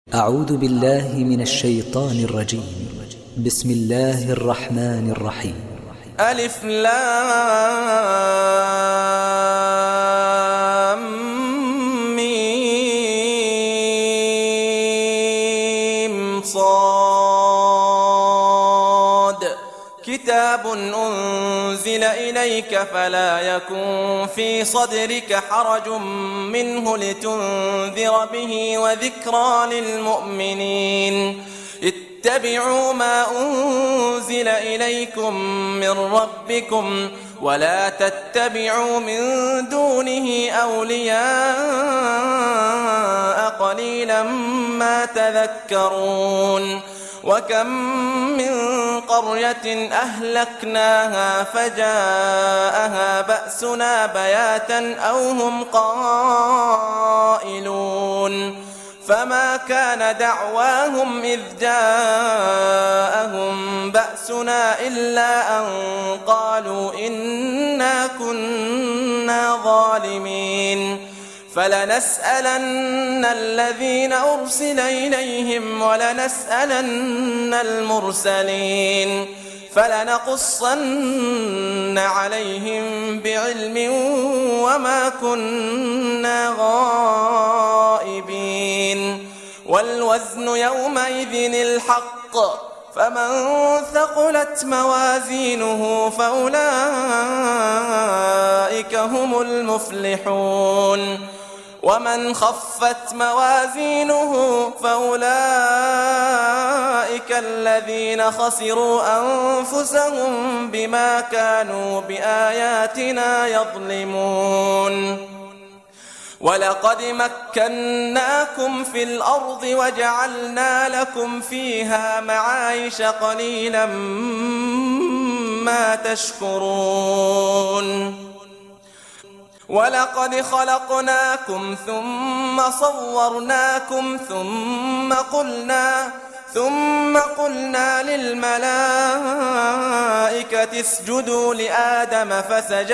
أعوذ بالله من الشيطان الرجيم. بسم الله الرحمن الرحيم. ألف لام ميم صاد كتاب أنزل إليك فلا يكن في صدرك حرج منه لتنذر به وذكرى للمؤمنين. اتبعوا ما أنزل إليكم من ربكم ولا تتبعوا من دونه أولياء قليلا ما تذكرون. وكم من قرية أهلكناها فجاءها بأسنا بياتا أو هم قائلون فما كان دعواهم إذ جاءهم بأسنا إلا أن قالوا إنا كنا ظالمين. فلنسألن الذين أرسل إليهم ولنسألن المرسلين فلنقصن عليهم بعلم وما كنا غائبين. والوزن يومئذ الحق فمن ثقلت موازينه فأولئك هم المفلحون ومن خفت موازينه فأولئك الذين خسروا أنفسهم بما كانوا بآياتنا يظلمون. ولقد مكناكم في الأرض وجعلنا لكم فيها معايش قليلا ما تشكرون. ولقد خلقناكم ثم صورناكم ثم قلنا للملائكة اسجدوا لآدم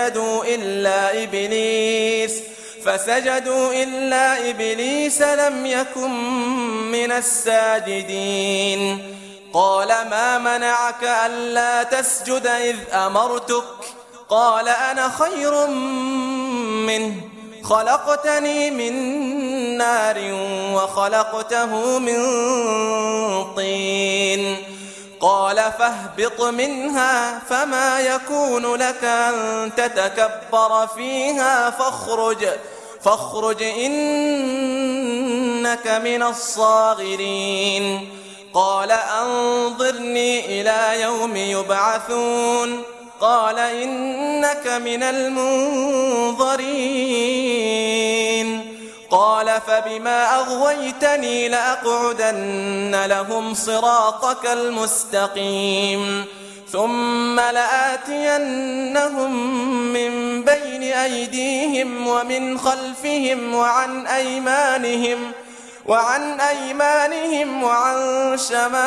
فسجدوا إلا إبليس لم يكن من الساجدين. قال ما منعك ألا تسجد إذ أمرتك؟ قال أنا خير منه خلقتني من نار وخلقته من طين. قال فاهبط منها فما يكون لك أن تتكبر فيها فاخرج إنك من الصاغرين. قال أنظرني إلى يوم يبعثون. قال إنك من المنظرين. قال فبما أغويتني لأقعدن لهم صراطك المستقيم ثم لآتينهم من بين أيديهم ومن خلفهم وعن أيمانهم وعن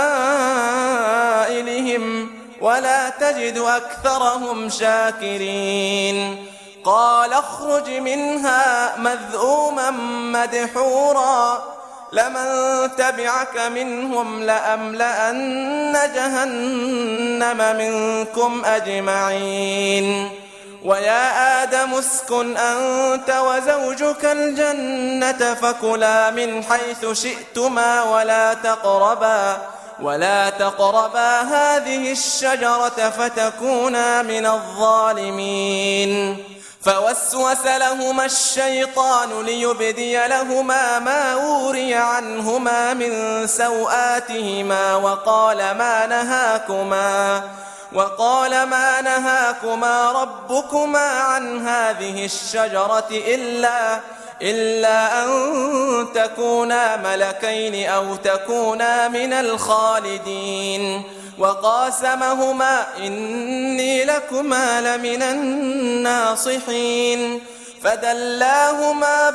شمائلهم ولا تجد أكثرهم شاكرين. قال اخرج منها مذءوما مدحورا لمن تبعك منهم لأملأن جهنم منكم أجمعين. ويا آدم اسكن أنت وزوجك الجنة فكلا من حيث شئتما ولا تقربا هذه الشجرة فتكونا من الظالمين. فوسوس لهما الشيطان ليبدي لهما ما وري عنهما من سوآتهما وقال ما نهاكما ربكما عن هذه الشجرة إلا أن تكونا ملكين أو تكونا من الخالدين. وقاسمهما إني لكما لمن الناصحين. فدلاهما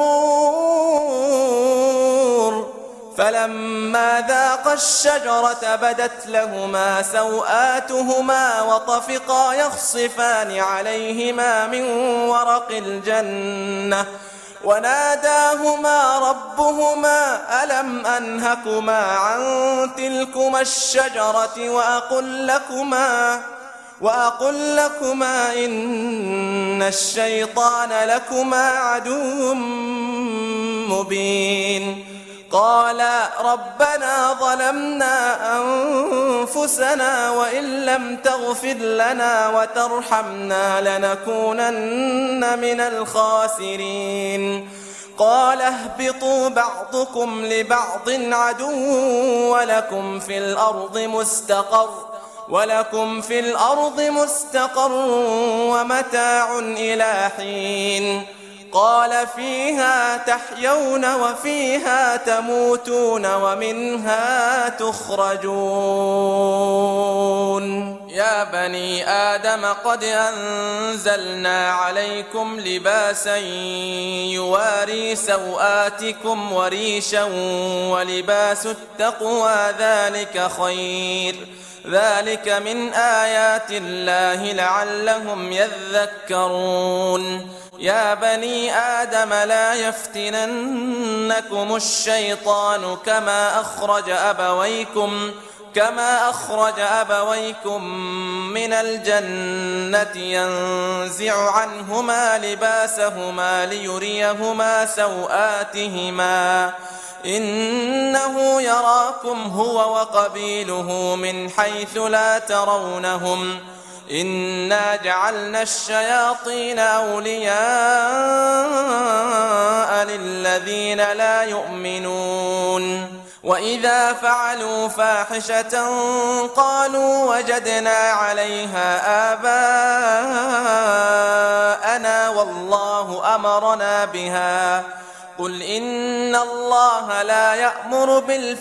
بغرور فلما ذاقا الشجرة بدت لهما سوآتهما وطفقا يخصفان عليهما من ورق الجنة وناداهما ربهما ألم أنهكما عن تلكما الشجرة وأقل لكما إن الشيطان لكما عدو مبين قالا ربنا ظلمنا أنفسنا وإن لم تغفر لنا وترحمنا لنكونن من الخاسرين قال اهبطوا بعضكم لبعض عدو ولكم في الأرض مستقر ومتاع إلى حين قال فيها تحيون وفيها تموتون ومنها تخرجون يا بني آدم قد أنزلنا عليكم لباسا يواري سوآتكم وريشا ولباس التقوى ذلك خير ذلك من آيات الله لعلهم يذكرون يا بني آدم لا يفتننكم الشيطان كما أخرج أبويكم من الجنة ينزع عنهما لباسهما ليريهما سوآتهما إنه يراكم هو وقبيله من حيث لا ترونهم إنا جعلنا الشياطين أولياء للذين لا يؤمنون وإذا فعلوا فاحشة قالوا وجدنا عليها آباءنا والله أمرنا بها قل إن الله لا يأمر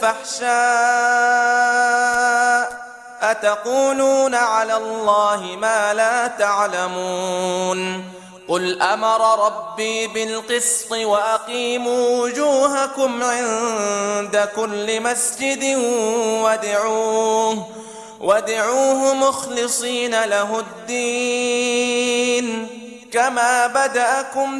بالفحشاء أتقولون على الله ما لا تعلمون قل أمر ربي بالقسط وأقيموا وجوهكم عند كل مسجد وادعوه مخلصين له الدين كما بدأكم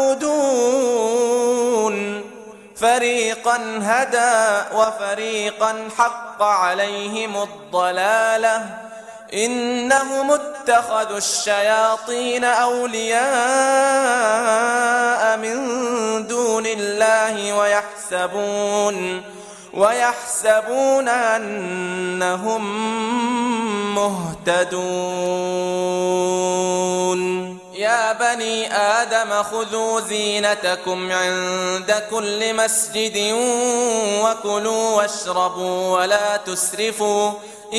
تعودون فريقا هدى وفريقا حق عليهم الضلالة إنهم اتخذوا الشياطين أولياء من دون الله ويحسبون أنهم مهتدون يا بني آدم خذوا زينتكم عند كل مسجد وكلوا واشربوا ولا تسرفوا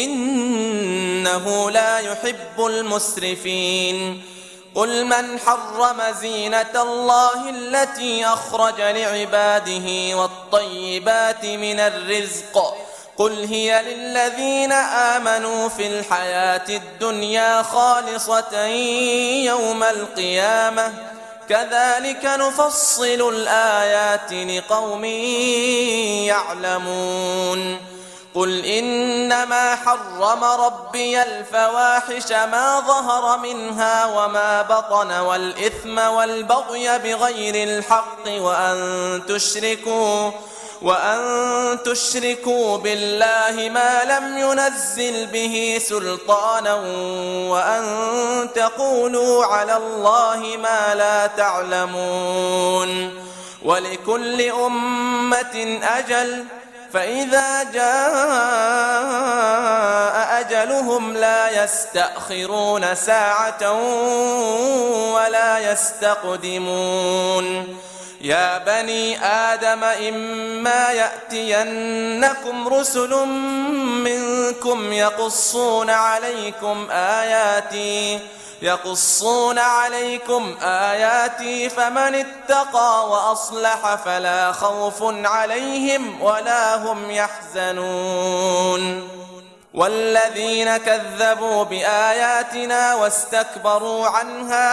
إنه لا يحب المسرفين قل من حرم زينة الله التي أخرج لعباده والطيبات من الرزق قل هي للذين آمنوا في الحياة الدنيا خالصة يوم القيامة كذلك نفصل الآيات لقوم يعلمون قل إنما حرم ربي الفواحش ما ظهر منها وما بطن والإثم والبغي بغير الحق وأن تشركوا بالله ما لم ينزل به سلطانا وأن تقولوا على الله ما لا تعلمون ولكل أمة أجل فإذا جاء أجلهم لا يستأخرون ساعة ولا يستقدمون يا بني آدم إما يأتينكم رسل منكم يقصون عليكم آياتي فمن اتقى وأصلح فلا خوف عليهم ولا هم يحزنون والذين كذبوا بآياتنا واستكبروا عنها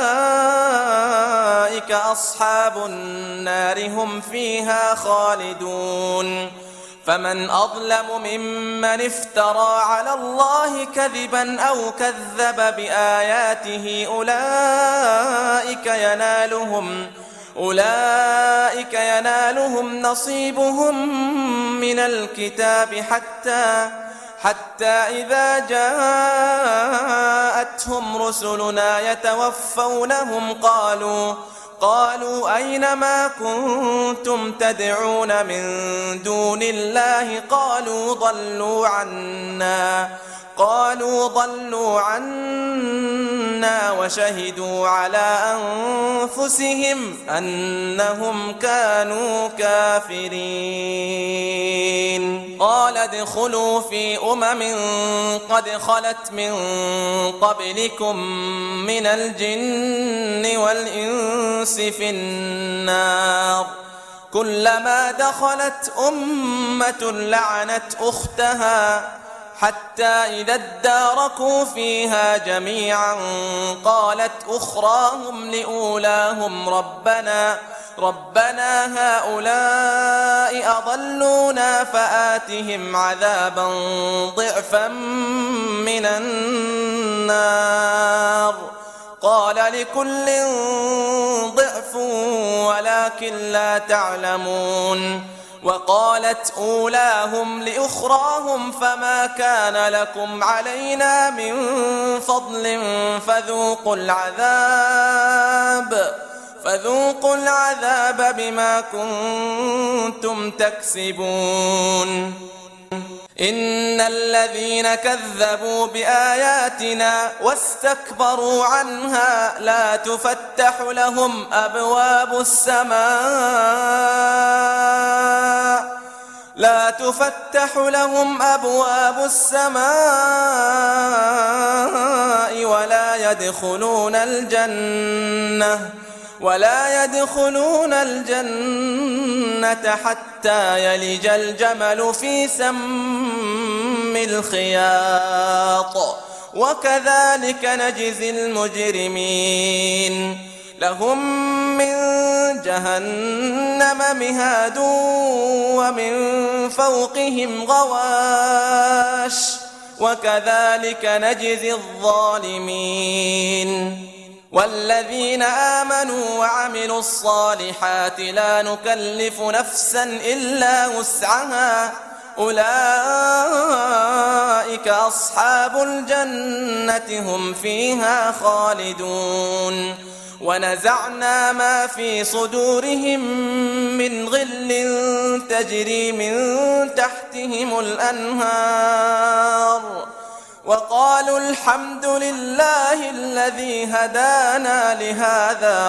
أولئك أصحاب النار هم فيها خالدون فمن أظلم ممن افترى على الله كذبا أو كذب بآياته أولئك ينالهم نصيبهم من الكتاب حتى إذا جاءتهم رسلنا يتوفونهم قالوا أين ما كنتم تدعون من دون الله قالوا ضلوا عنا وشهدوا على أنفسهم أنهم كانوا كافرين. قال ادخلوا في قد خلت من قبلكم من الجن والإنس في النار كلما دخلت أمة لعنت أختها حتى إذا اداركوا فيها جميعا قالت أخراهم لأولاهم ربنا هؤلاء أضلونا فآتهم عذابا ضعفا من النار قال لكل ضعف ولكن لا تعلمون. وقالت أولاهم لأخراهم فما كان لكم علينا من فضل فذوقوا العذاب بما كنتم تكسبون. إن الذين كذبوا بآياتنا واستكبروا عنها لا تفتح لهم أبواب السماء ولا يدخلون الجنة حتى يلج الجمل في سم الخياط وكذلك نجزي المجرمين. لهم من جهنم مهاد ومن فوقهم غواش وكذلك نجزي الظالمين. والذين آمنوا وعملوا الصالحات لا نكلف نفسا إلا وسعها أولئك أصحاب الجنة هم فيها خالدون. ونزعنا ما في صدورهم من غل تجري من تحتهم الأنهار وقالوا الحمد لله الذي هدانا لهذا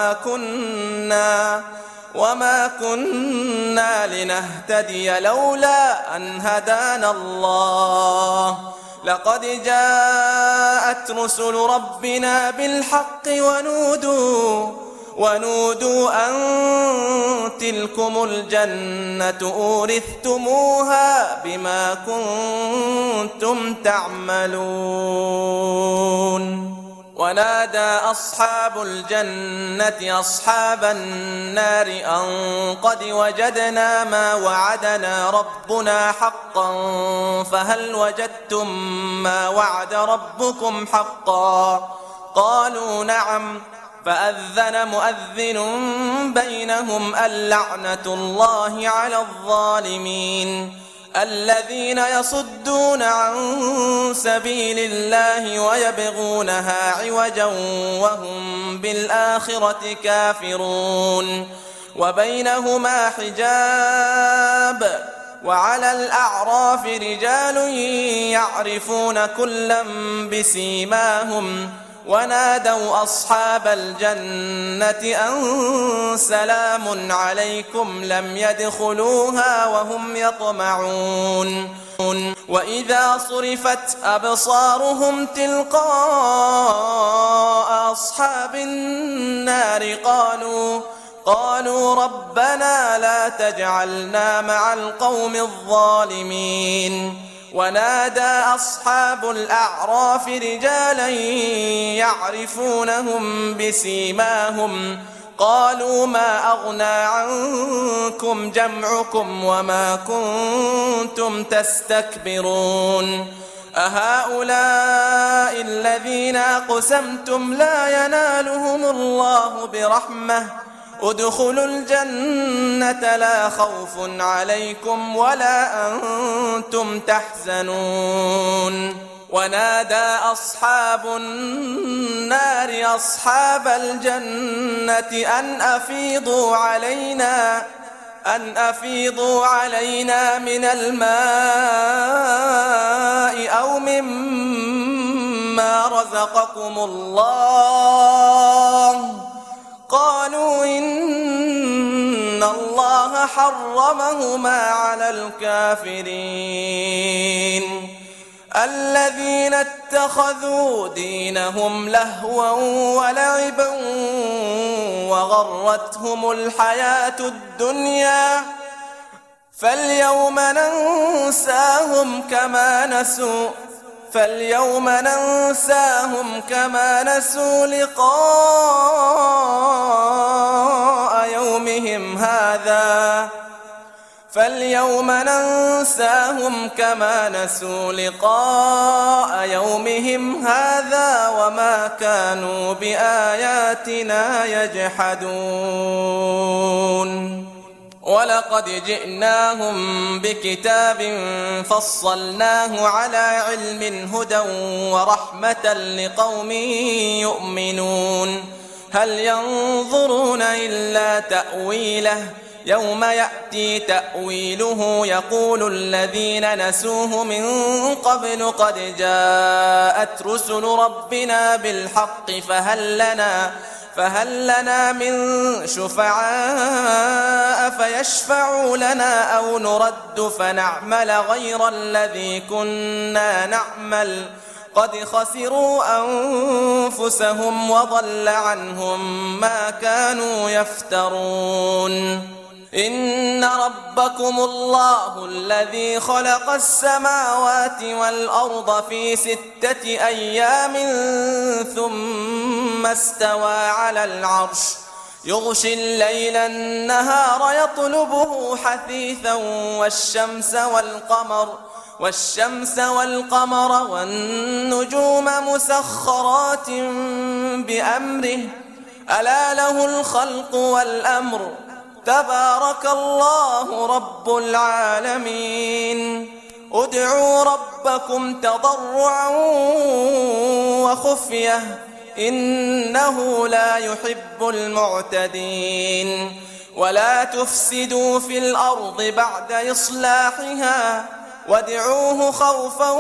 وما كنا لنهتدي لولا أن هدانا الله لقد جاءت رسل ربنا بالحق ونودوا أن تلكم الجنة أورثتموها بما كنتم تعملون. ونادى أصحاب الجنة أصحاب النار أن قد وجدنا ما وعدنا ربنا حقا فهل وجدتم ما وعد ربكم حقا قالوا نعم فأذن مؤذن بينهم اللعنة الله على الظالمين الذين يصدون عن سبيل الله ويبغونها عوجا وهم بالآخرة كافرون وبينهما حجاب وعلى الأعراف رجال يعرفون كلا بسيماهم ونادوا أصحاب الجنة أن سلام عليكم لم يدخلوها وهم يطمعون وإذا صرفت أبصارهم تلقاء أصحاب النار قالوا ربنا لا تجعلنا مع القوم الظالمين. ونادى أصحاب الأعراف رجالا يعرفونهم بسيماهم قالوا ما أغنى عنكم جمعكم وما كنتم تستكبرون أهؤلاء الذين أقسمتم لا ينالهم الله برحمة ادخلوا الجنة لا خوف عليكم ولا أنتم تحزنون ونادى أصحاب النار أصحاب الجنة أن أفيضوا علينا من الماء أو مما رزقكم الله قالوا إن الله حرمهما على الكافرين الذين اتخذوا دينهم لهوا ولعبا وغرتهم الحياة الدنيا فاليوم ننساهم كما نسوا لقاء يومهم هذا وما كانوا بآياتنا يجحدون ولقد جئناهم بكتاب فصلناه على علم هدى ورحمة لقوم يؤمنون هل ينظرون إلا تأويله يوم يأتي تأويله يقول الذين نسوه من قبل قد جاءت رسل ربنا بالحق فهل لنا من شفعاء فيشفعوا لنا أو نرد فنعمل غير الذي كنا نعمل قد خسروا أنفسهم وضل عنهم ما كانوا يفترون إن ربكم الله الذي خلق السماوات والأرض في 6 أيام ثم استوى على العرش يغشي الليل النهار يطلبه حثيثا والشمس والقمر والنجوم مسخرات بأمره ألا له الخلق والأمر تبارك الله رب العالمين ادعوا ربكم تضرعا وخفية إنه لا يحب المعتدين ولا تفسدوا في الأرض بعد إصلاحها وادعوه خوفا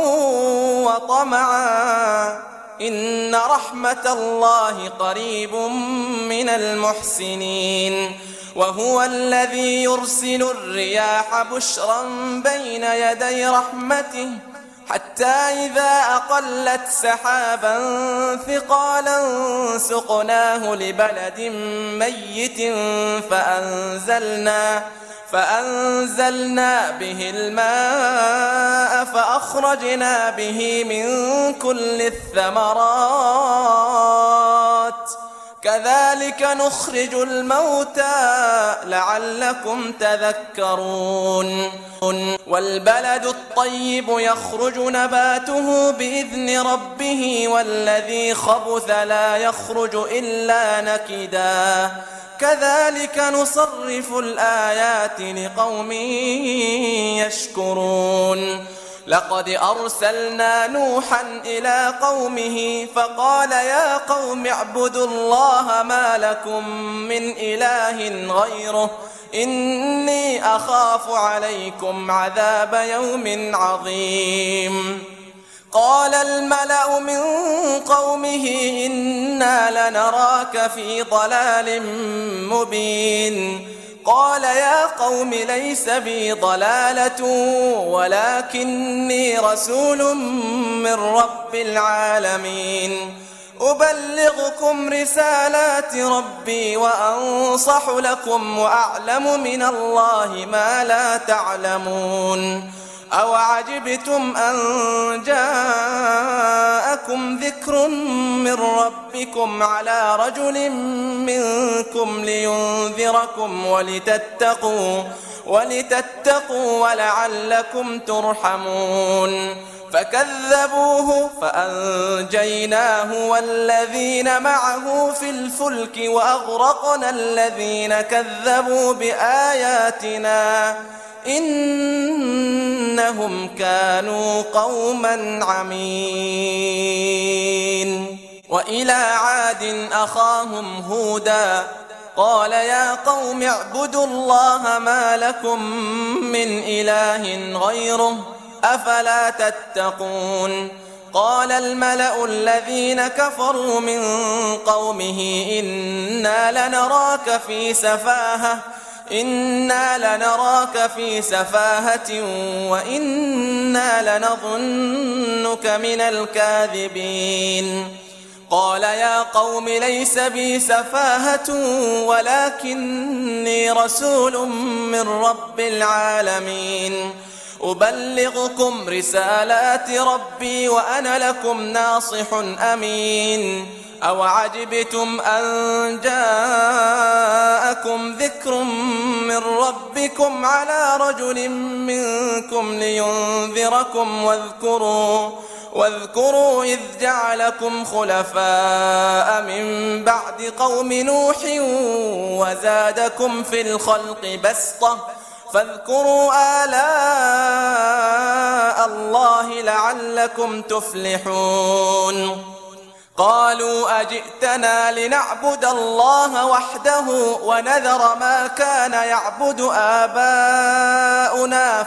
وطمعا إن رحمة الله قريب من المحسنين وهو الذي يرسل الرياح بشرا بين يدي رحمته حتى إذا أقلت سحابا ثقالا سقناه لبلد ميت فأنزلنا به الماء فأخرجنا به من كل الثمرات كذلك نخرج الموتى لعلكم تذكرون والبلد الطيب يخرج نباته بإذن ربه والذي خبث لا يخرج إلا نكدا كذلك نصرف الآيات لقوم يشكرون لقد أرسلنا نوحا إلى قومه فقال يا قوم اعبدوا الله ما لكم من إله غيره إني أخاف عليكم عذاب يوم عظيم قال الملأ من قومه إنا لنراك في ضلال مبين قال يا قوم ليس بي ضلالة ولكني رسول من رب العالمين أبلغكم رسالات ربي وأنصح لكم وأعلم من الله ما لا تعلمون أوعجبتم أن جاءكم ذكر من ربكم على رجل منكم لينذركم ولتتقوا ولعلكم ترحمون فكذبوه فأنجيناه والذين معه في الفلك وأغرقنا الذين كذبوا بآياتنا إنهم كانوا قوما عمين. وإلى عاد أخاهم هودا قال يا قوم اعبدوا الله ما لكم من إله غيره أفلا تتقون. قال الملأ الذين كفروا من قومه إنا لنراك في سفاهة وإنا لنظنك من الكاذبين. قال يا قوم ليس بي سفاهة ولكني رسول من رب العالمين أبلغكم رسالات ربي وأنا لكم ناصح أمين. أوعجبتم أن جاءكم ذكر من ربكم على رجل منكم لينذركم واذكروا إذ جعلكم خلفاء من بعد قوم نوح وزادكم في الخلق بسطة فاذكروا آلاء الله لعلكم تفلحون. قالوا أجئتنا لنعبد الله وحده ونذر ما كان يعبد آباؤنا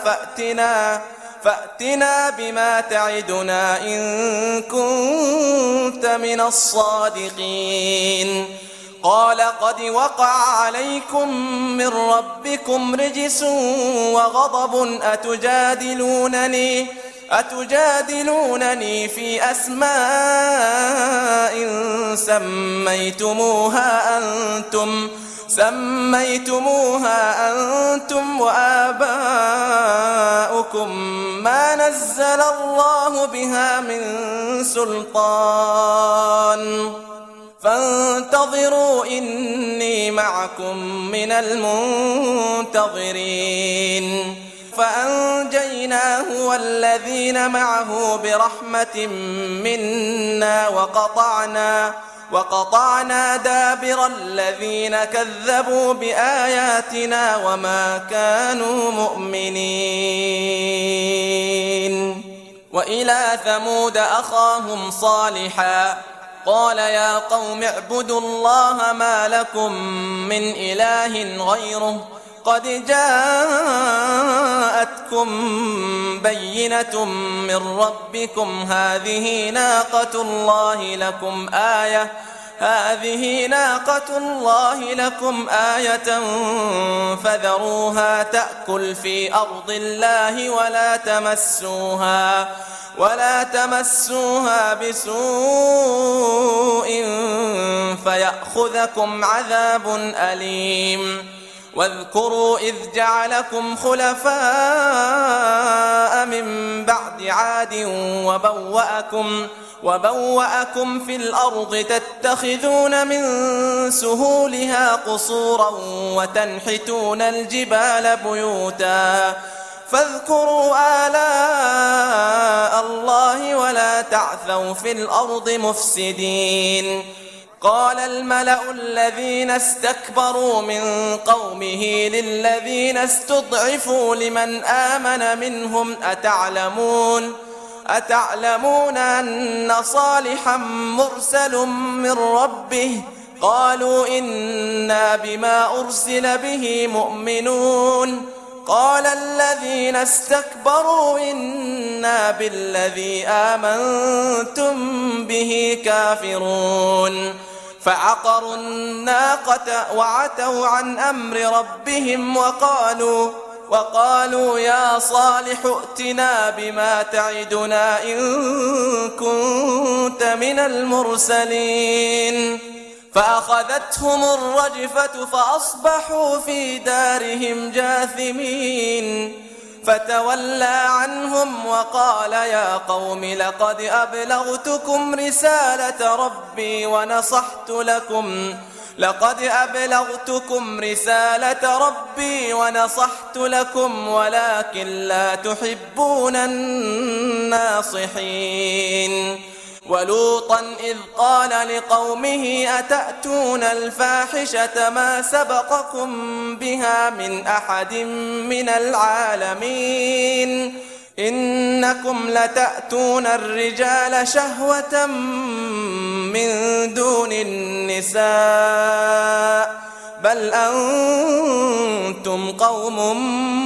فأتنا بما تعدنا إن كنت من الصادقين. قال قد وقع عليكم من ربكم رجس وغضب أتجادلونني في أسماء سميتموها أنتم وآباؤكم ما نزل الله بها من سلطان فانتظروا إني معكم من المنتظرين. فأنجيناه والذين معه برحمة منا وقطعنا دابر الذين كذبوا بآياتنا وما كانوا مؤمنين. وإلى ثمود أخاهم صالحا قال يا قوم اعبدوا الله ما لكم من إله غيره قد جاءتكم بينة من ربكم هذه ناقة الله لكم آية فذروها تأكل في أرض الله ولا تمسوها بسوء فيأخذكم عذاب أليم. واذكروا إذ جعلكم خلفاء من بعد عاد وبوأكم في الأرض تتخذون من سهولها قصورا وتنحتون الجبال بيوتا فاذكروا آلاء الله ولا تعثوا في الأرض مفسدين. قال الملأ الذين استكبروا من قومه للذين استضعفوا لمن آمن منهم أتعلمون أن صالحا مرسل من ربه قالوا إنا بما أرسل به مؤمنون. قال الذين استكبروا إنا بالذي آمنتم به كافرون. فعقروا الناقة وعتوا عن أمر ربهم وقالوا يا صالح ائتنا بما تعدنا إن كنت من المرسلين. فأخذتهم الرجفة فأصبحوا في دارهم جاثمين. فتولى عنهم وقال يا قوم لقد أبلغتكم رسالة ربي لقد أبلغتكم رسالة ربي ونصحت لكم ولكن لا تحبون الناصحين. ولوطا إذ قال لقومه أتأتون الفاحشة ما سبقكم بها من أحد من العالمين إنكم لتأتون الرجال شهوة من دون النساء بل أنتم قوم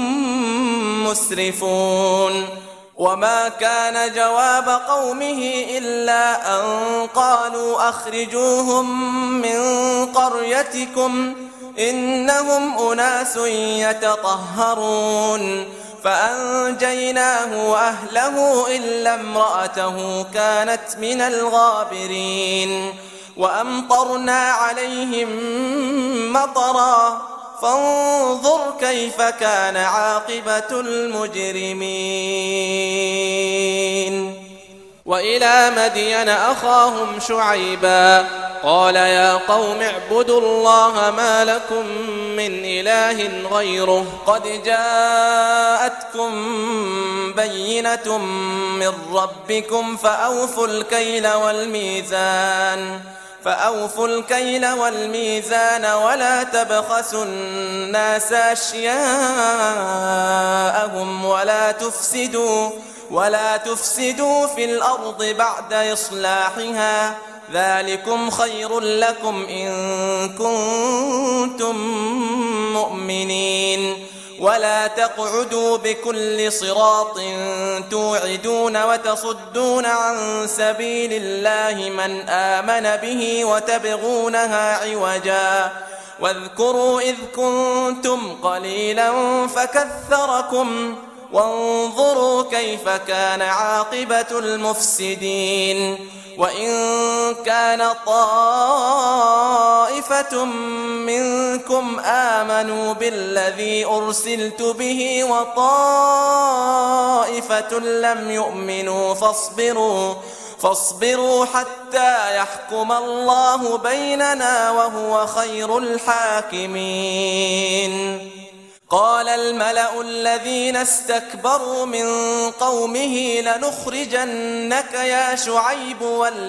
مسرفون. وما كان جواب قومه إلا أن قالوا أخرجوهم من قريتكم إنهم أناس يتطهرون فأنجيناه وأهله إلا امرأته كانت من الغابرين. وأمطرنا عليهم مطرا فانظر كيف كان عاقبة المجرمين. وإلى مدين أخاهم شعيبا قال يا قوم اعبدوا الله ما لكم من إله غيره قد جاءتكم بينة من ربكم فأوفوا الكيل والميزان ولا تبخسوا الناس أشياءهم ولا تفسدوا في الأرض بعد إصلاحها ذلكم خير لكم إن كنتم مؤمنين. ولا تقعدوا بكل صراط توعدون وتصدون عن سبيل الله من آمن به وتبغونها عوجا واذكروا إذ كنتم قليلا فكثركم وانظروا كيف كان عاقبة المفسدين. وإن كان طائفة منكم آمنوا بالذي أرسلت به وطائفة لم يؤمنوا فاصبروا حتى يحكم الله بيننا وهو خير الحاكمين. قال الملأ الذين استكبروا من قومه لنخرجنك يا شعيب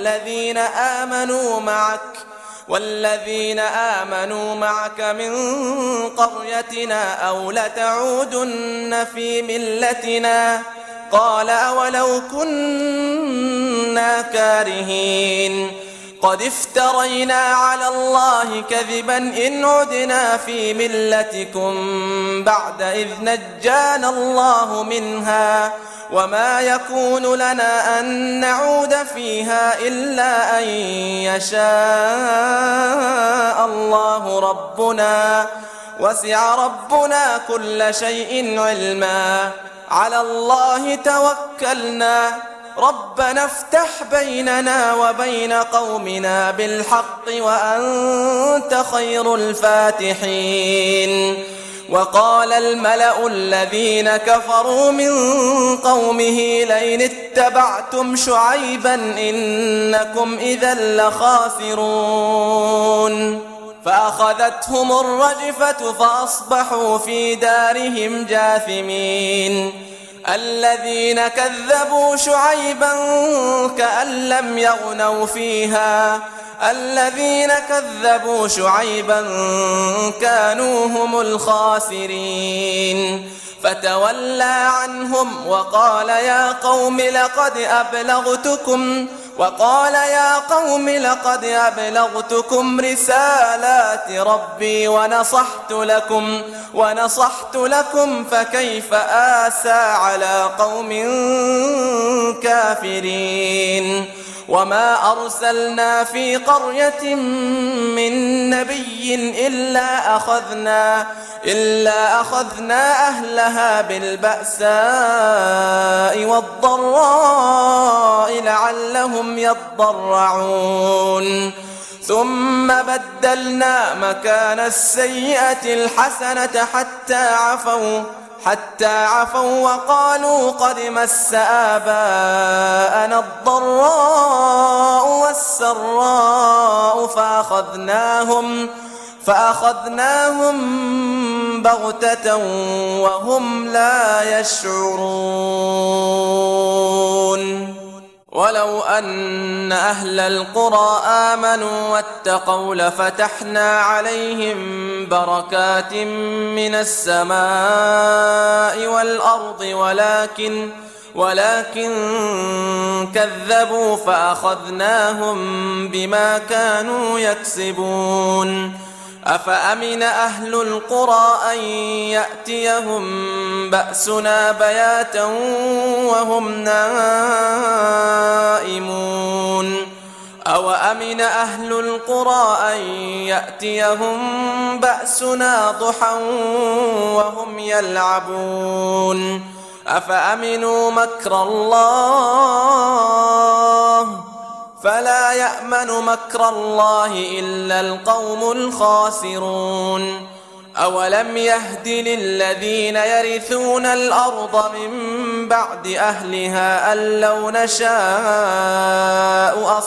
والذين آمنوا معك من قريتنا أو لتعودن في ملتنا قال أولو كنا كارهين قد افترينا على الله كذبا إن عدنا في ملتكم بعد إذ نجانا الله منها وما يكون لنا أن نعود فيها إلا أن يشاء الله ربنا وسع ربنا كل شيء علما على الله توكلنا ربنا افتح بيننا وبين قومنا بالحق وأنت خير الفاتحين. وقال الملأ الذين كفروا من قومه لئن اتبعتم شعيبا إنكم إذا لخاسرون فأخذتهم الرجفة فأصبحوا في دارهم جاثمين. الذين كذبوا شعيبا كأن لم يغنوا فيها الذين كذبوا شعيبا كانوا هم الخاسرين. فتولى عنهم وقال يا قوم لقد أبلغتكم رسالات ربي ونصحت لكم فكيف آسى على قوم كافرين. وما أرسلنا في قرية من نبي إلا أخذنا أهلها بالبأساء والضراء لعلهم يضرعون ثم بدلنا مكان السيئة الحسنة حتى عفوا وقالوا قد مس آباءنا الضراء والسراء فأخذناهم بغتة وهم لا يشعرون. ولو أن أهل القرى آمنوا واتقوا لفتحنا عليهم بركات من السماء والأرض ولكن كذبوا فأخذناهم بما كانوا يكسبون. أفأمن أهل القرى أن يأتيهم بأسنا بياتا وهم نائمون أوأمن أهل القرى أن يأتيهم بأسنا ضحى وهم يلعبون أفأمنوا مكر الله فلا يأمن مكر الله إلا القوم الخاسرون. أولم يهد للذين يرثون الأرض من بعد أهلها أن لو نشاء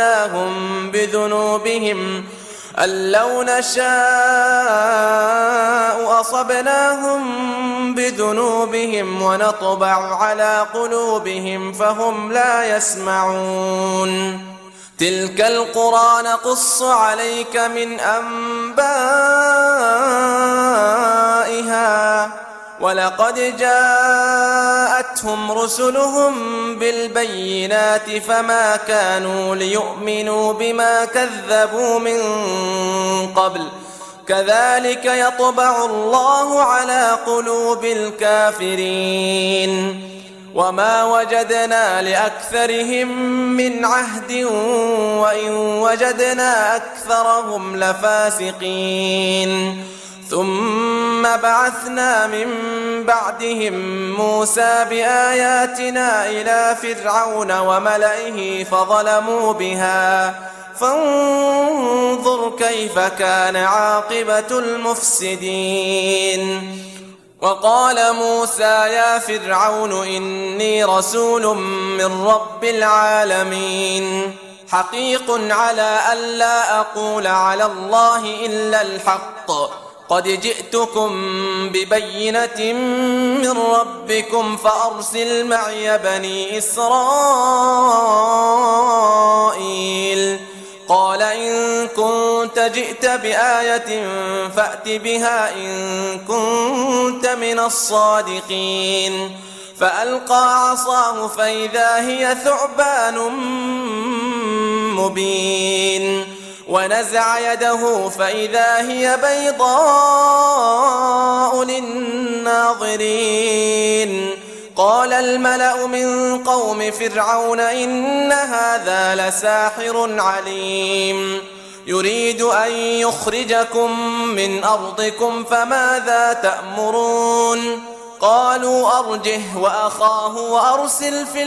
أصبناهم بذنوبهم ونطبع على قلوبهم فهم لا يسمعون. تلك القرى نقص عليك من أنبائها ولقد جاءتهم رسلهم بالبينات فما كانوا ليؤمنوا بما كذبوا من قبل كذلك يطبع الله على قلوب الكافرين. وما وجدنا لأكثرهم من عهد وإن وجدنا أكثرهم لفاسقين. ثم بعثنا من بعدهم موسى بآياتنا إلى فرعون وملئه فظلموا بها فانظر كيف كان عاقبة المفسدين. وقال موسى يا فرعون إني رسول من رب العالمين حقيق على ألا أقول على الله إلا الحق قد جئتكم ببينة من ربكم فأرسل معي بني إسرائيل. قال إن كنت جئت بآية فأت بها إن كنت من الصادقين. فألقى عصاه فإذا هي ثعبان مبين ونزع يده فإذا هي بيضاء للناظرين. قال الملأ من قوم فرعون إن هذا لساحر عليم يريد أن يخرجكم من أرضكم فماذا تأمرون. قالوا أرجه وأخاه وأرسل في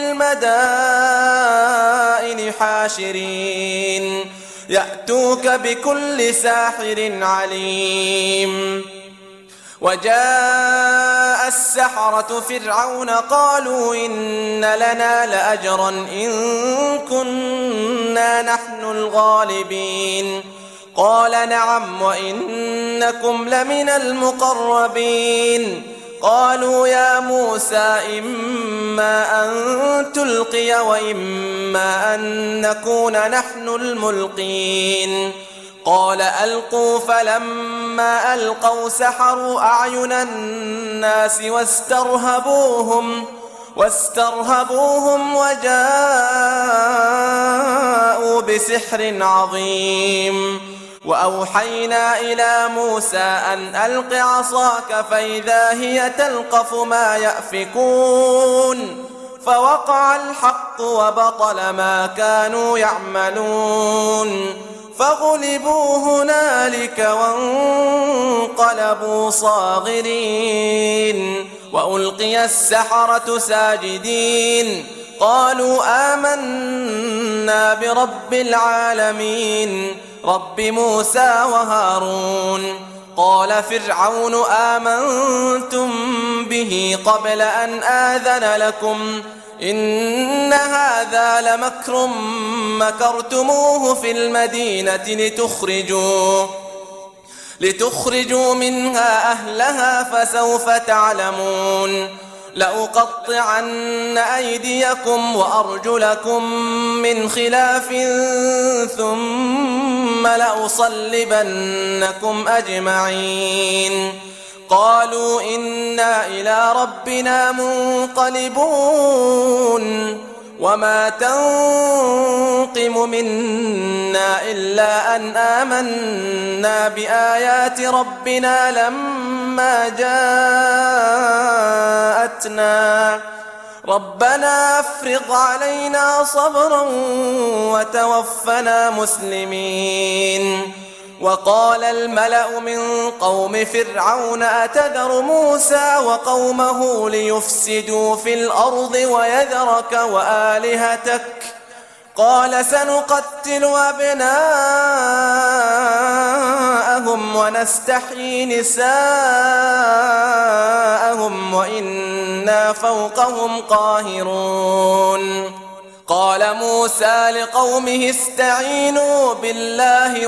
المدائن حاشرين يأتوك بكل ساحر عليم. وجاء السحرة فرعون قالوا إن لنا لأجرا إن كنا نحن الغالبين. قال نعم وإنكم لمن المقربين. قالوا يا موسى إما أن تلقي وإما أن نكون نحن الملقين. قال ألقوا فلما ألقوا سحروا أعين الناس واسترهبوهم وجاءوا بسحر عظيم. وأوحينا إلى موسى أن ألق عصاك فإذا هي تلقف ما يأفكون. فوقع الحق وبطل ما كانوا يعملون فغلبوا هنالك وانقلبوا صاغرين. وألقي السحرة ساجدين قالوا آمنا برب العالمين رب موسى وهارون. قال فرعون آمنتم به قبل أن آذن لكم إن هذا لمكر مكرتموه في المدينة لتخرجوا منها أهلها فسوف تعلمون لأقطعن أيديكم وأرجلكم من خلاف ثم لأصلبنكم أجمعين قالوا إنا إلى ربنا منقلبون وما تنقم منا إلا أن آمنا بآيات ربنا لما جاءتنا ربنا افرغ علينا صبرا وتوفنا مسلمين وقال الملأ من قوم فرعون أتذر موسى وقومه ليفسدوا في الأرض ويذرك وآلهتك قال سنقتل أبناءهم ونستحيي نساءهم وإنا فوقهم قاهرون قال موسى لقومه استعينوا بالله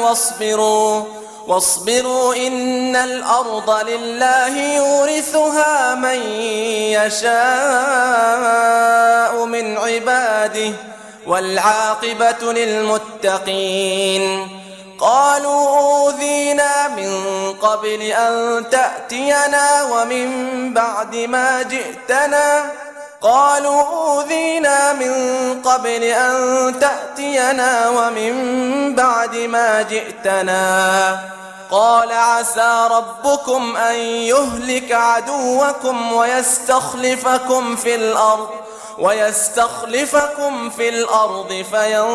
واصبروا إن الأرض لله يورثها من يشاء من عباده والعاقبة للمتقين قالوا أوذينا من قبل أن تأتينا ومن بعد ما جئتنا قال عسى ربكم أن يهلك عدوكم ويستخلفكم في الأرض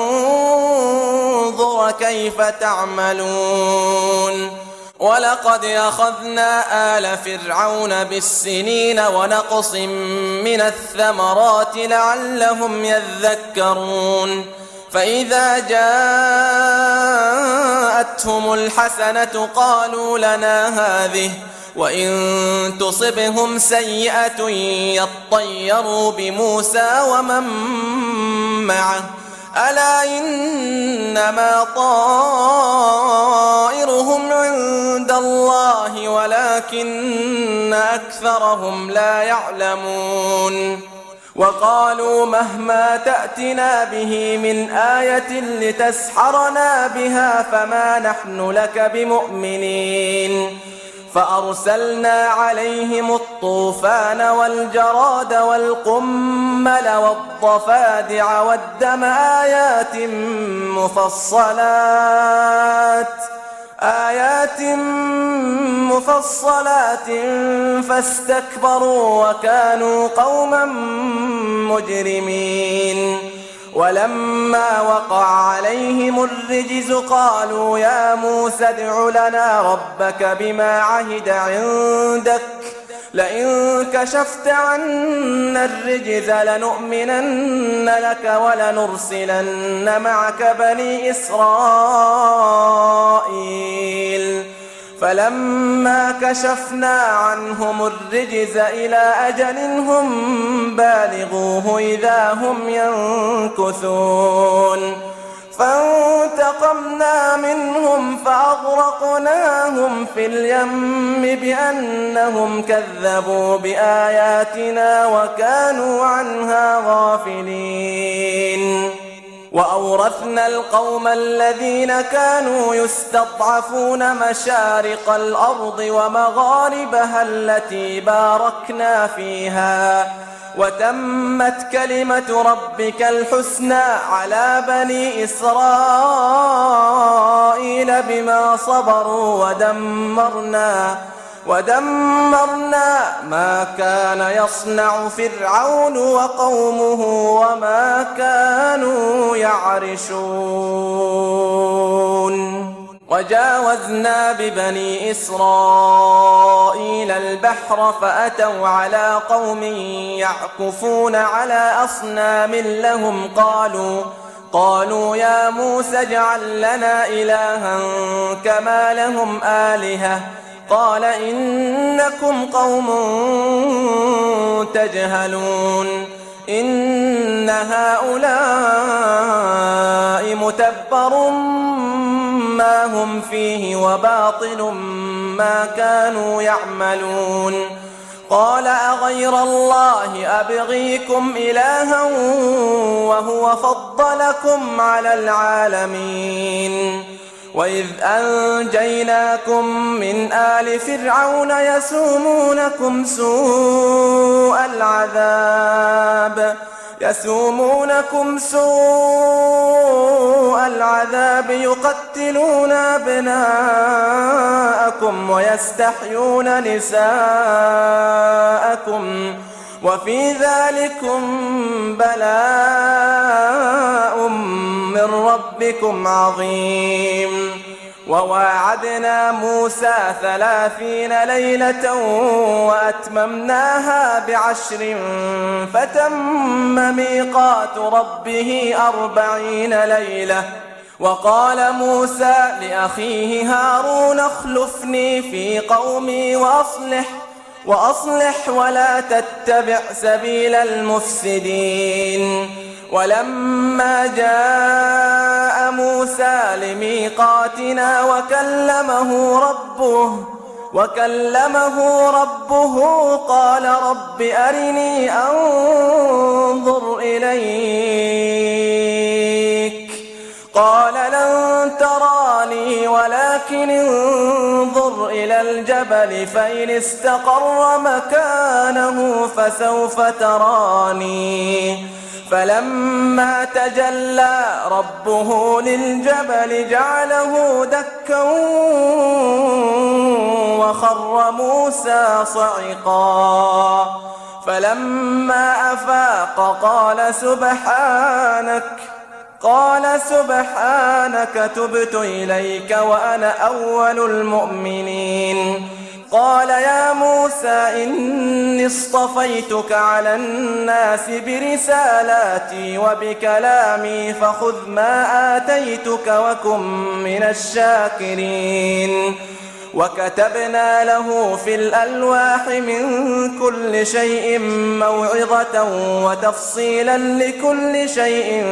فينظر كيف تعملون ولقد أخذنا آل فرعون بالسنين ونقص من الثمرات لعلهم يذكرون فإذا جاءتهم الحسنة قالوا لنا هذه وإن تصبهم سيئة يطيروا بموسى ومن معه ألا إنما طائرهم عند الله ولكن أكثرهم لا يعلمون وقالوا مهما تأتنا به من آية لتسحرنا بها فما نحن لك بمؤمنين فأرسلنا عليهم الطوفان والجراد والقمل والضفادع والدم آيات مفصلات فاستكبروا وكانوا قوما مجرمين ولما وقع عليهم الرجز قالوا يا موسى ادع لنا ربك بما عهد عندك لئن كشفت عنا الرجز لنؤمنن لك ولنرسلن معك بني إسرائيل فلما كشفنا عنهم الرجز إلى أجل هم بالغوه إذا هم ينكثون فانتقمنا منهم فأغرقناهم في اليم بأنهم كذبوا بآياتنا وكانوا عنها غافلين وأورثنا القوم الذين كانوا يستضعفون مشارق الأرض ومغاربها التي باركنا فيها وتمت كلمة ربك الحسنى على بني إسرائيل بما صبروا ودمرنا ما كان يصنع فرعون وقومه وما كانوا يعرشون وجاوزنا ببني إسرائيل البحر فأتوا على قوم يعكفون على أصنام لهم قالوا يا موسى اجعل لنا إلها كما لهم آلهة قال إنكم قوم تجهلون إن هؤلاء متبر ما هم فيه وباطل ما كانوا يعملون قال أغير الله أبغيكم إلها وهو فضلكم على العالمين وإذ أنجيناكم من آل فرعون يسومونكم سوء العذاب يقتلون أبناءكم ويستحيون نساءكم وفي ذلكم بلاء من ربكم عظيم وواعدنا موسى 30 ليلة وأتممناها ب10 فتم ميقات ربه 40 ليلة وقال موسى لأخيه هارون اخلفني في قومي وأصلح ولا تتبع سبيل المفسدين ولما جاء موسى لميقاتنا وكلمه ربه قال رب أرني أنظر إليك قال لن تراني ولكن انظر إلى الجبل فإن استقر مكانه فسوف تراني فلما تجلى ربه للجبل جعله دكا وخر موسى صعقا فلما أفاق قال سبحانك تبت إليك وأنا أول المؤمنين قال يا موسى إني اصطفيتك على الناس برسالاتي وبكلامي فخذ ما آتيتك وكن من الشاكرين وكتبنا له في الألواح من كل شيء موعظة وتفصيلا لكل شيء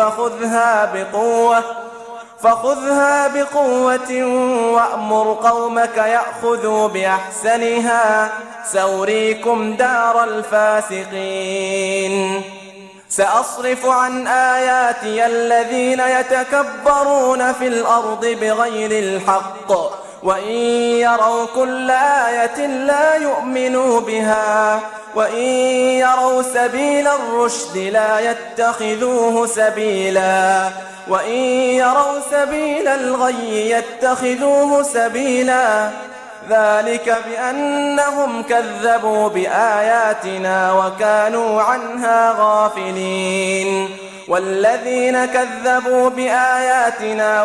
فخذها بقوة وأمر قومك يأخذوا بأحسنها سأريكم دار الفاسقين سأصرف عن آياتي الذين يتكبرون في الأرض بغير الحق وإن يروا كل آية لا يؤمنوا بها وإن يروا سبيل الرشد لا يتخذوه سبيلا وإن يروا سبيل الغي يتخذوه سبيلا ذلك بأنهم كذبوا بآياتنا وكانوا عنها غافلين والذين كذبوا بآياتنا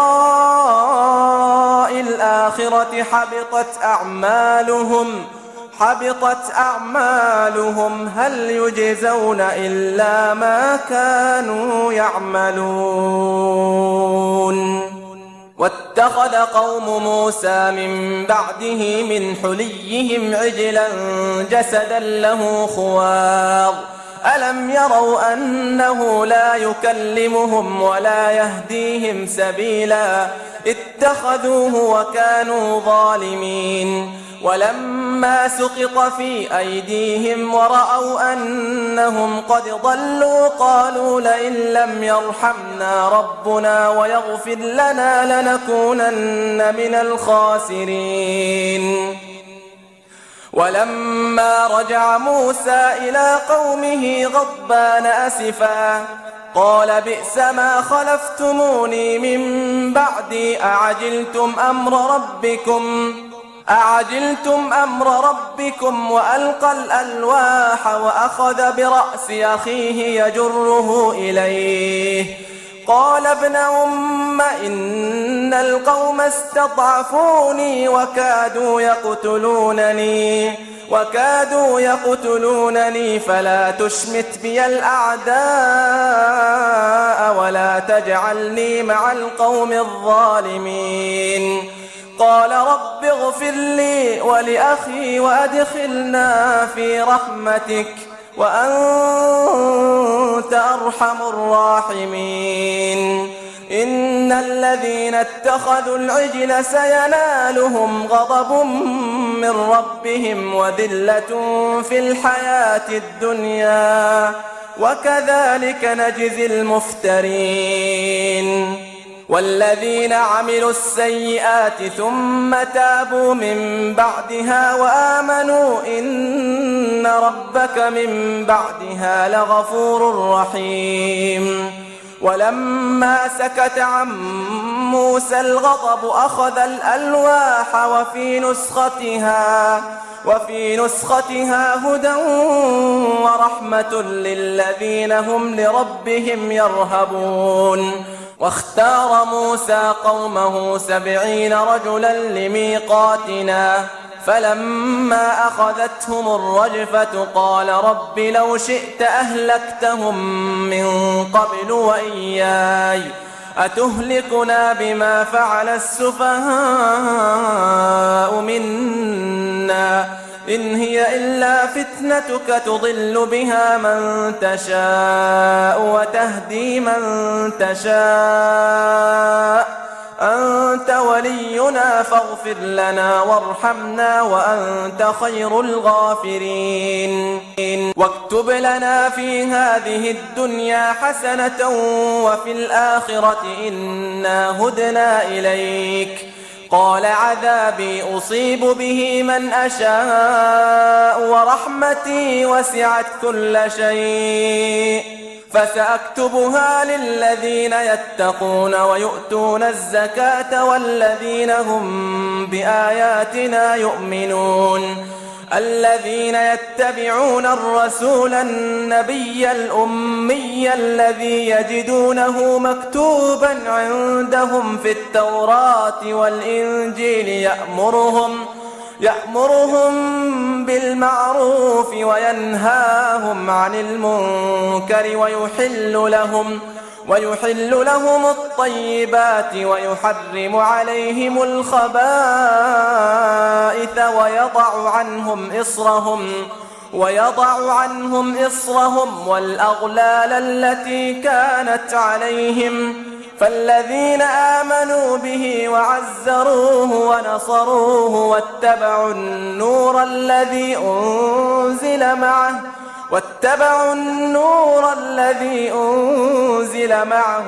ولقاء الآخرة حبطت أعمالهم هل يجزون إلا ما كانوا يعملون واتخذ قوم موسى من بعده من حليهم عجلا جسدا له خوار ألم يروا أنه لا يكلمهم ولا يهديهم سبيلا اتخذوه وكانوا ظالمين ولما سقط في أيديهم ورأوا أنهم قد ضلوا قالوا لئن لم يرحمنا ربنا ويغفر لنا لنكونن من الخاسرين ولما رجع موسى إلى قومه غضبان أسفا قال بئس ما خلفتموني من بعدي أعجلتم أمر ربكم وألقى الألواح وأخذ برأس أخيه يجره إليه قال ابن أم إن القوم استضعفوني وكادوا يقتلونني فلا تشمت بي الأعداء ولا تجعلني مع القوم الظالمين قال رب اغفر لي ولأخي وأدخلنا في رحمتك وأنت أرحم الراحمين. إن الذين اتخذوا العجل سينالهم غضب من ربهم وذلة في الحياة الدنيا وكذلك نجزي المفترين. والذين عملوا السيئات ثم تابوا من بعدها وآمنوا إن ربك من بعدها لغفور رحيم. ولما سكت عن موسى الغضب أخذ الألواح وفي نسختها هدى ورحمة للذين هم لربهم يرهبون. واختار موسى قومه 70 رجلا لميقاتنا فلما أخذتهم الرجفة قال رب لو شئت أهلكتهم من قبل وإياي أتهلكنا بما فعل السفهاء منا إن هي إلا فتنتك تضل بها من تشاء وتهدي من تشاء أنت ولينا فاغفر لنا وارحمنا وأنت خير الغافرين. واكتب لنا في هذه الدنيا حسنة وفي الآخرة إنا هدنا إليك. قال عذابي أصيب به من أشاء ورحمتي وسعت كل شيء فسأكتبها للذين يتقون ويؤتون الزكاة والذين هم بآياتنا يؤمنون. الذين يتبعون الرسول النبي الأمي الذي يجدونه مكتوبا عندهم في التوراة والإنجيل يأمرهم بالمعروف وينهاهم عن المنكر ويحل لهم الطيبات ويحرم عليهم الخبائث ويضع عنهم إصرهم والأغلال التي كانت عليهم. فالذين آمنوا به وعزروه ونصروه واتبعوا النور الذي أنزل معه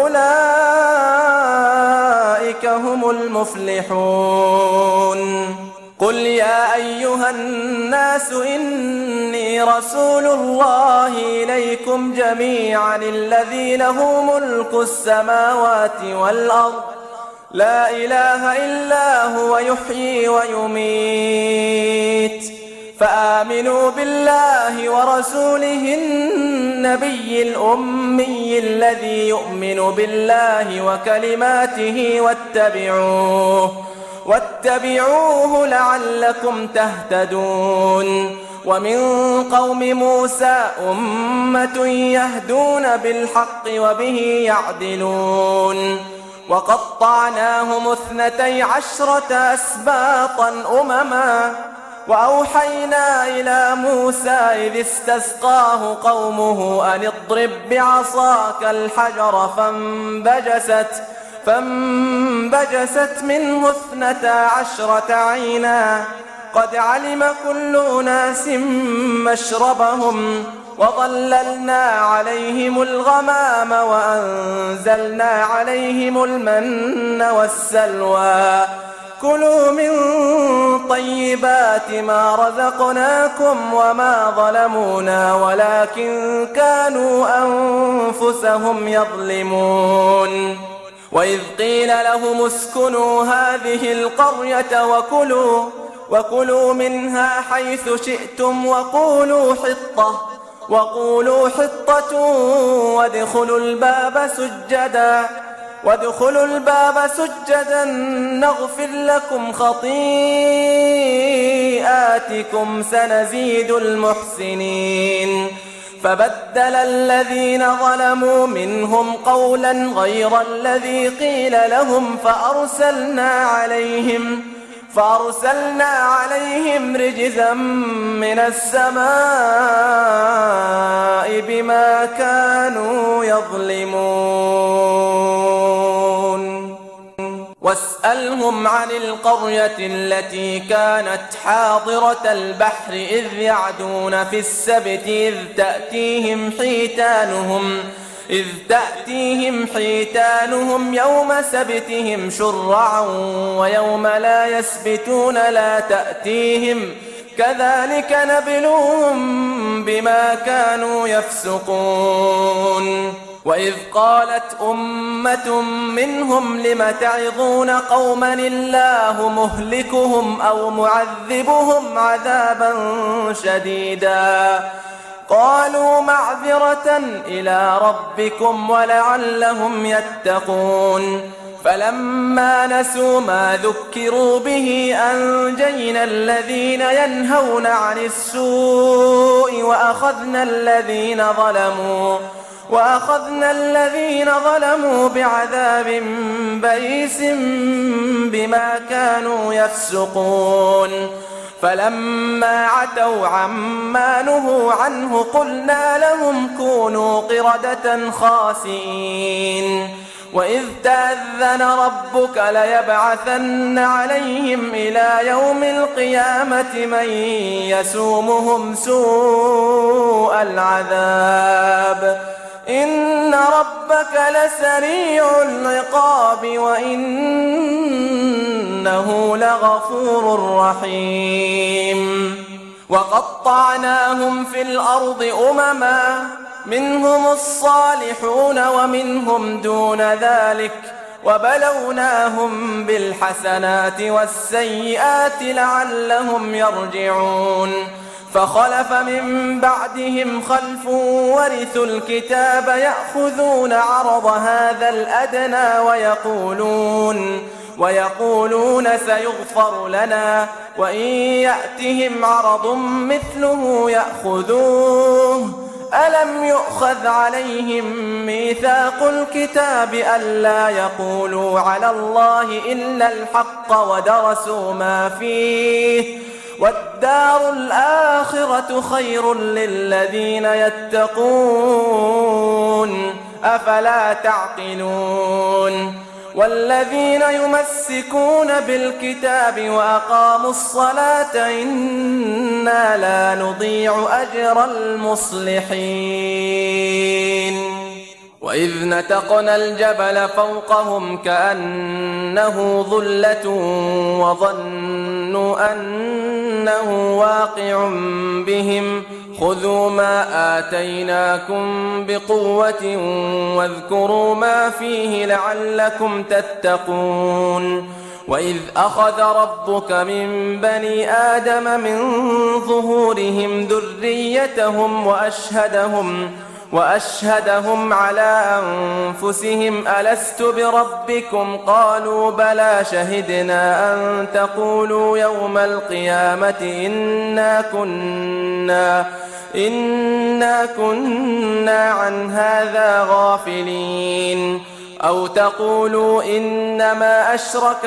أولئك هم المفلحون. قل يا أيها الناس إني رسول الله إليكم جميعا الذي له ملك السماوات والأرض لا إله إلا هو يحيي ويميت. فآمنوا بالله ورسوله النبي الأمي الذي يؤمن بالله وكلماته واتبعوه لعلكم تهتدون. ومن قوم موسى أمة يهدون بالحق وبه يعدلون. وقطعناهم 12 أسباطا أمما وأوحينا إلى موسى إذ استسقاه قومه أن اضرب بعصاك الحجر فانبجست منه 12 عينا قد علم كل أناس مشربهم وظللنا عليهم الغمام وأنزلنا عليهم المن والسلوى كلوا من طيبات ما رزقناكم وما ظلمونا ولكن كانوا أنفسهم يظلمون. وإذ قيل لهم اسكنوا هذه القرية وكلوا منها حيث شئتم وقولوا حطة وادخلوا الباب سجدا نغفر لكم خطيئاتكم سنزيد المحسنين. فبدل الذين ظلموا منهم قولا غير الذي قيل لهم فأرسلنا عليهم رجزا من السماء بما كانوا يظلمون واسألهم عن القرية التي كانت حاضرة البحر إذ يعدون في السبت إذ تأتيهم حيتانهم يوم سبتهم شرعا ويوم لا يسبتون لا تأتيهم كذلك نبلوهم بما كانوا يفسقون وإذ قالت أمة منهم لم تعظون قوما الله مهلكهم أو معذبهم عذابا شديدا قالوا معذرة إلى ربكم ولعلهم يتقون فلما نسوا ما ذكروا به أنجينا الذين ينهون عن السوء وأخذنا الذين ظلموا بعذاب بئيس بما كانوا يفسقون فلما عتوا عما نهوا عنه قلنا لهم كونوا قردة خاسئين وإذ تأذن ربك ليبعثن عليهم إلى يوم القيامة من يسومهم سوء العذاب إن ربك لسريع العقاب وإنه لغفور رحيم وقطعناهم في الأرض أمما منهم الصالحون ومنهم دون ذلك وبلوناهم بالحسنات والسيئات لعلهم يرجعون فخلف من بعدهم خلف ورثوا الكتاب يأخذون عرض هذا الأدنى ويقولون سيغفر لنا وإن يأتهم عرض مثله يأخذوه ألم يؤخذ عليهم ميثاق الكتاب ألا يقولوا على الله إلا الحق ودرسوا ما فيه والدار الآخرة خير للذين يتقون أفلا تعقلون والذين يمسكون بالكتاب وأقاموا الصلاة إنا لا نضيع أجر المصلحين وإذ نتقنا الجبل فوقهم كأنه ظلة وظنوا أنه واقع بهم خذوا ما آتيناكم بقوة واذكروا ما فيه لعلكم تتقون وإذ أخذ ربك من بني آدم من ظهورهم ذريتهم وأشهدهم على أنفسهم ألست بربكم قالوا بلى شهدنا أن تقولوا يوم القيامة إنا كنا عن هذا غافلين أو تقولوا إنما أشرك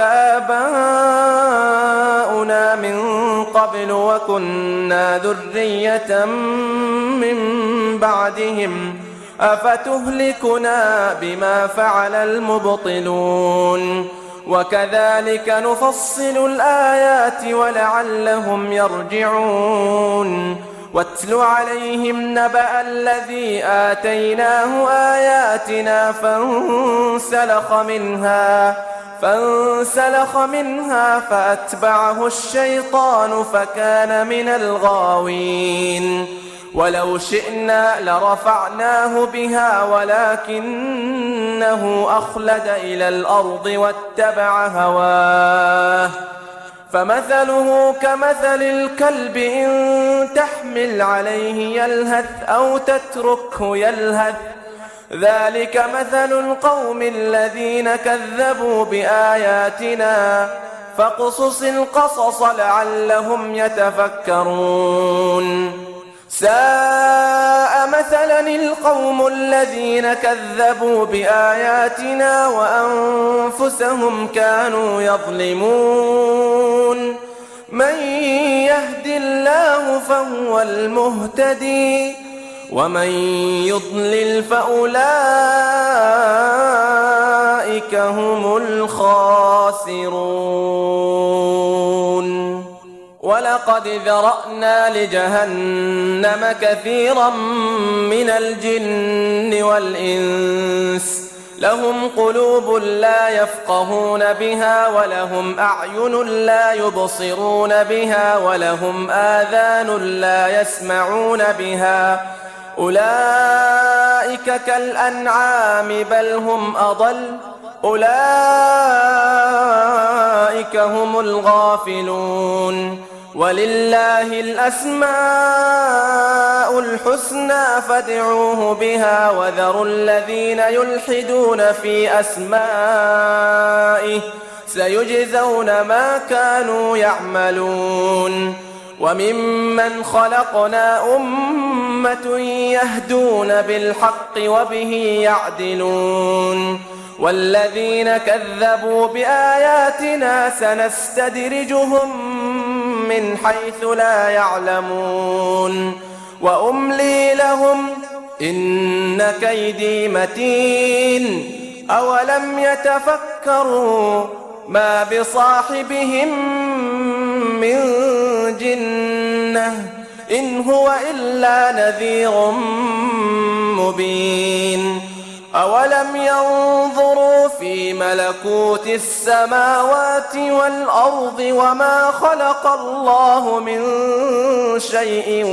آباؤنا من قبل وكنا ذرية من بعدهم أفتهلكنا بما فعل المبطلون وكذلك نفصل الآيات ولعلهم يرجعون واتل عليهم نبأ الذي آتيناه آياتنا فانسلخ منها فأتبعه الشيطان فكان من الغاوين ولو شئنا لرفعناه بها ولكنه أخلد إلى الأرض واتبع هواه فمثله كمثل الكلب إن تحمل عليه يلهث أو تتركه يلهث ذلك مثل القوم الذين كذبوا بآياتنا فاقصص القصص لعلهم يتفكرون ساء مثلا من القوم الذين كذبوا بآياتنا وأنفسهم كانوا يظلمون من يهد الله فهو المهتدي ومن يضلل فأولئك هم الخاسرون ولقد ذرأنا لجهنم كثيرا من الجن والإنس لهم قلوب لا يفقهون بها ولهم أعين لا يبصرون بها ولهم آذان لا يسمعون بها أولئك كالأنعام بل هم أضل أولئك هم الغافلون ولله الأسماء الحسنى فادعوه بها وذروا الذين يلحدون في أسمائه سيجزون ما كانوا يعملون وممن خلقنا أمة يهدون بالحق وبه يعدلون والذين كذبوا بآياتنا سنستدرجهم من حيث لا يعلمون وأملي لهم إن كيدي متين أولم يتفكروا ما بصاحبهم من جنة إن هو إلا نذير مبين أولم ينظروا في ملكوت السماوات والأرض وما خلق الله من شيء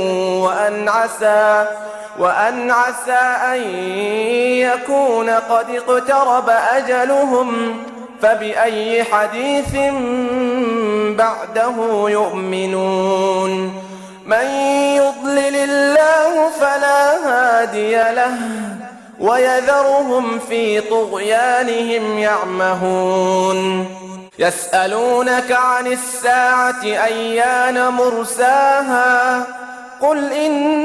وأن عسى أن يكون قد اقترب أجلهم فبأي حديث بعده يؤمنون من يضلل الله فلا هادي له ويذرهم في طغيانهم يعمهون يسألونك عن الساعة أيان مرساها قل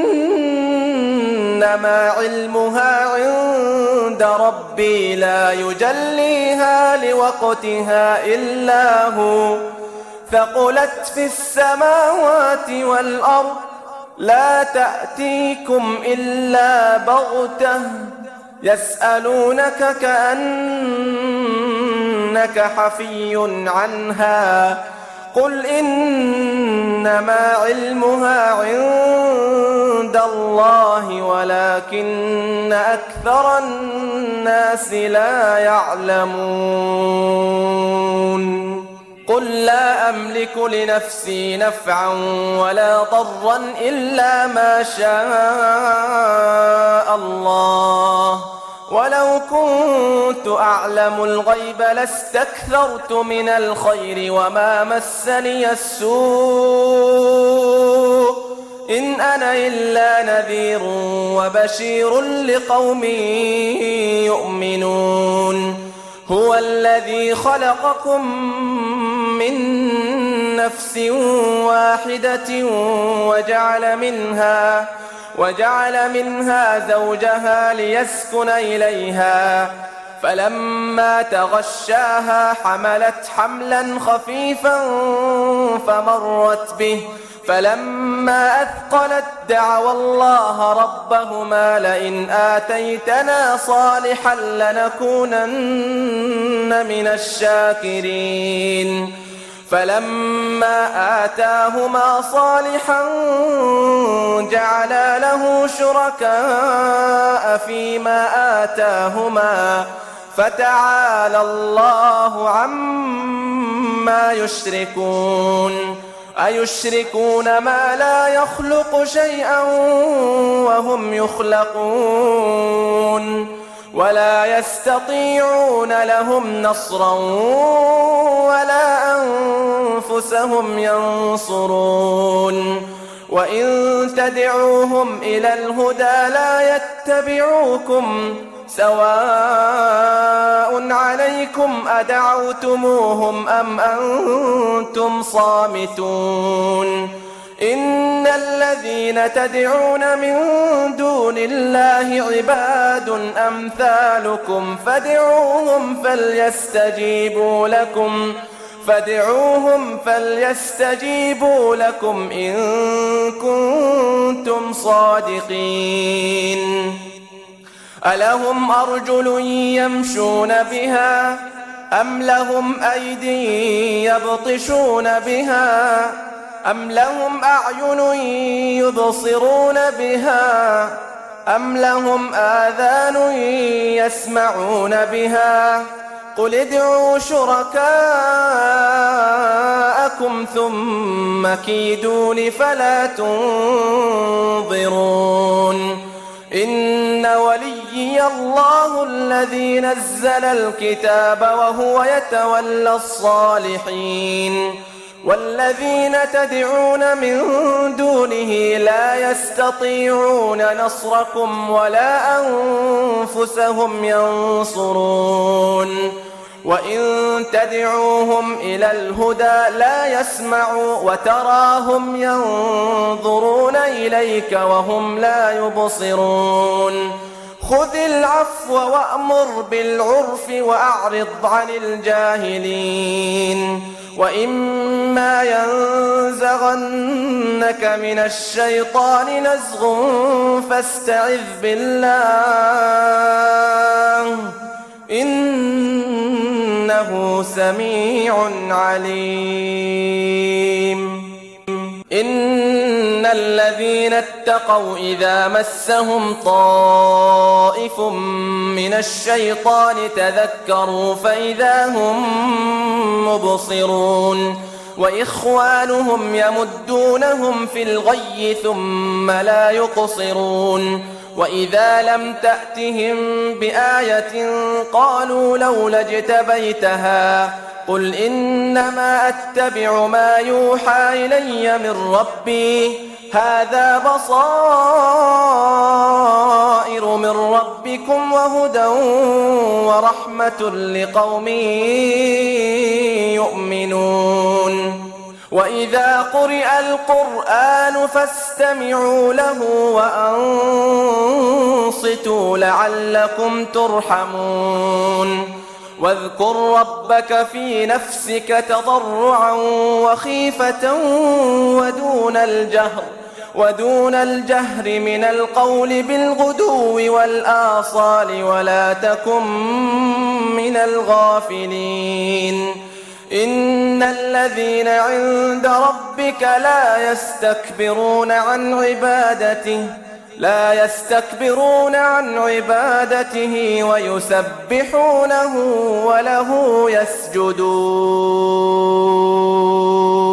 إنما علمها عند ربي لا يجليها لوقتها إلا هو ثقلت في السماوات والأرض لا تأتيكم إلا بغتة يسألونك كأنك حفي عنها قل إنما علمها عند الله ولكن أكثر الناس لا يعلمون قل لا أملك لنفسي نفعا ولا ضرا إلا ما شاء الله ولو كنت أعلم الغيب لاستكثرت من الخير وما مسني السوء إن أنا إلا نذير وبشير لقوم يؤمنون هو الذي خلقكم من نفس واحدة وجعل منها زوجها ليسكن إليها فلما تغشاها حملت حملا خفيفا فمرت به فلما أثقلت دعوا الله ربهما لئن آتيتنا صالحا لنكونن من الشاكرين فلما آتاهما صالحا جعلا له شركاء فيما آتاهما فتعالى الله عما يشركون أيشركون ما لا يخلق شيئا وهم يخلقون ولا يستطيعون لهم نصرا ولا أنفسهم ينصرون وإن تدعوهم إلى الهدى لا يتبعوكم سواء عليكم أدعوتموهم أم أنتم صامتون إن الذين تدعون من دون الله عباد أمثالكم فادعوهم فليستجيبوا لكم إن كنتم صادقين. ألهم أرجل يمشون بها أم لهم أيدي يبطشون بها أم لهم أعين يبصرون بها أم لهم آذان يسمعون بها قل ادعوا شركاءكم ثم كيدون فلا تنظرون. إن وليي الله الذي نزل الكتاب وهو يتولى الصالحين. والذين تدعون من دونه لا يستطيعون نصركم ولا أنفسهم ينصرون. وإن تدعوهم إلى الهدى لا يسمعوا وتراهم ينظرون إليك وهم لا يبصرون. خذ العفو وأمر بالعرف وأعرض عن الجاهلين. وإما ينزغنك من الشيطان نزغ فاستعذ بالله إنه سميع عليم. إن الذين اتقوا إذا مسهم طائف من الشيطان تذكروا فإذا هم مبصرون. وإخوانهم يمدونهم في الغي ثم لا يقصرون. وإذا لم تأتهم بآية قالوا لولا اجتبيتها قل إنما أتبع ما يوحى إلي من ربي هذا بصائر من ربكم وهدى ورحمة لقوم يؤمنون. وإذا قرئ القرآن فاستمعوا له وأنصتوا لعلكم ترحمون. واذكر ربك في نفسك تضرعا وخيفة ودون الجهر من القول بالغدو والآصال ولا تكن من الغافلين. إن الذين عند ربك لا يستكبرون عن عبادته ويسبحونه وله يسجدون.